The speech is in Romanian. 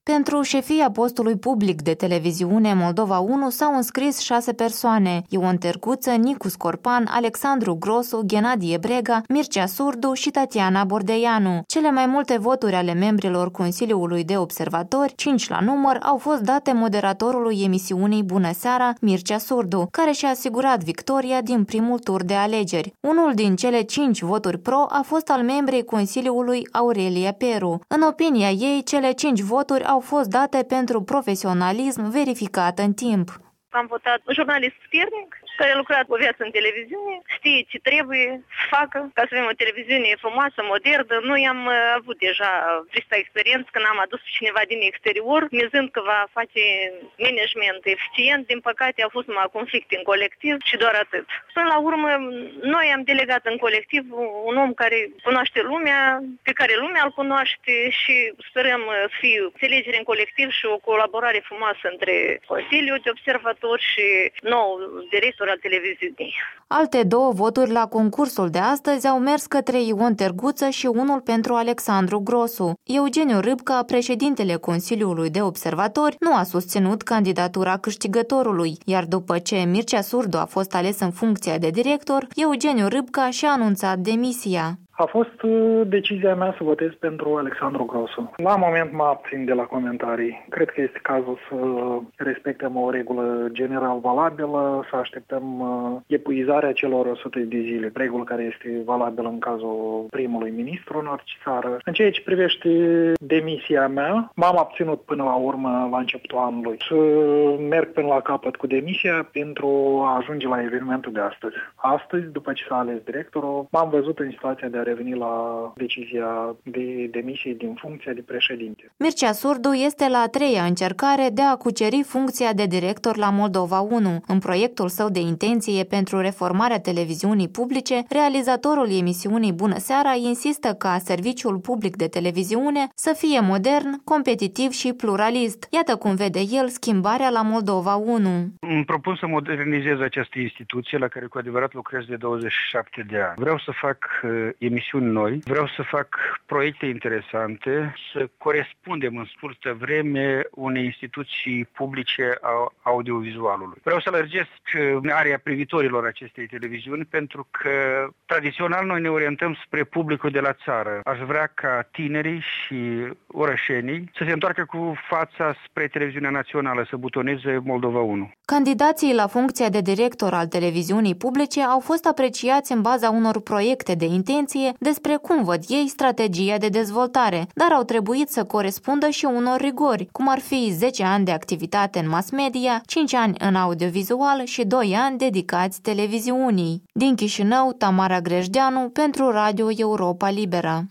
Pentru șefia postului public de televiziune Moldova 1 s-au înscris 6 persoane: Ion Terguță, Nicu Scorpan, Alexandru Grosu, Ghenadie Brega, Mircea Surdu și Tatiana Bordeianu. Cele mai multe voturi ale membrilor Consiliului de Observatori, 5 la număr, au fost date moderatorului emisiunii Bună Seara, Mircea Surdu, care și-a asigurat victoria din primul tur de alegeri. Unul din cele 5 voturi pro a fost al membrei Consiliului Aurelia Peru. În opinia ei, cele 5 voturi au fost date pentru profesionalism verificat în timp. Am votat un jurnalist puternic, care a lucrat o viață în televiziune, știe ce trebuie să facă ca să avem o televiziune frumoasă, modernă. Noi am avut deja trista experiență când am adus cineva din exterior, mizând că va face management eficient. Din păcate a fost numai conflicte în colectiv și doar atât. Până la urmă, noi am delegat în colectiv un om care cunoaște lumea, pe care lumea îl cunoaște și sperăm să fie înțelegere în colectiv și o colaborare frumoasă între Consiliul de Observatori și nou director al televiziunii. Alte 2 voturi la concursul de astăzi au mers către Ion Terguță și unul pentru Alexandru Grosu. Eugeniu Râbca, președintele Consiliului de Observatori, nu a susținut candidatura câștigătorului, iar după ce Mircea Surdu a fost ales în funcția de director, Eugeniu Râbca și-a anunțat demisia. A fost decizia mea să votez pentru Alexandru Grosu. La moment mă abțin de la comentarii. Cred că este cazul să respectăm o regulă general valabilă, să așteptăm epuizarea celor 100 de zile, regulă care este valabilă în cazul primului ministru în orice țară. În ceea ce privește demisia mea, m-am abținut până la urmă la începutul anului. Să merg până la capăt cu demisia pentru a ajunge la evenimentul de astăzi. Astăzi, după ce s-a ales directorul, m-am văzut în situația de a reveni la decizia de demisie din funcția de președinte. Mircea Surdu este la a 3-a încercare de a cuceri funcția de director la Moldova 1. În proiectul său de intenție pentru reformarea televiziunii publice, realizatorul emisiunii Bună Seara insistă ca serviciul public de televiziune să fie modern, competitiv și pluralist. Iată cum vede el schimbarea la Moldova 1. Îmi propun să modernizez această instituție la care cu adevărat lucrez de 27 de ani. Vreau să fac emisiuni noi, vreau să fac proiecte interesante, să corespundem în scurtă vreme unei instituții publice a audiovizualului. Vreau să lărgesc area privitorilor acestei televiziuni pentru că tradițional noi ne orientăm spre publicul de la țară. Aș vrea ca tinerii și orășenii să se întoarcă cu fața spre televiziunea națională, să butoneze Moldova 1. Candidații la funcția de director al televiziunii publice au fost apreciați în baza unor proiecte de intenție despre cum văd ei strategia de dezvoltare, dar au trebuit să corespundă și unor rigori, cum ar fi 10 ani de activitate în mass media, 5 ani în audiovizual și 2 ani dedicați televiziunii. Din Chișinău, Tamara Grejdeanu pentru Radio Europa Liberă.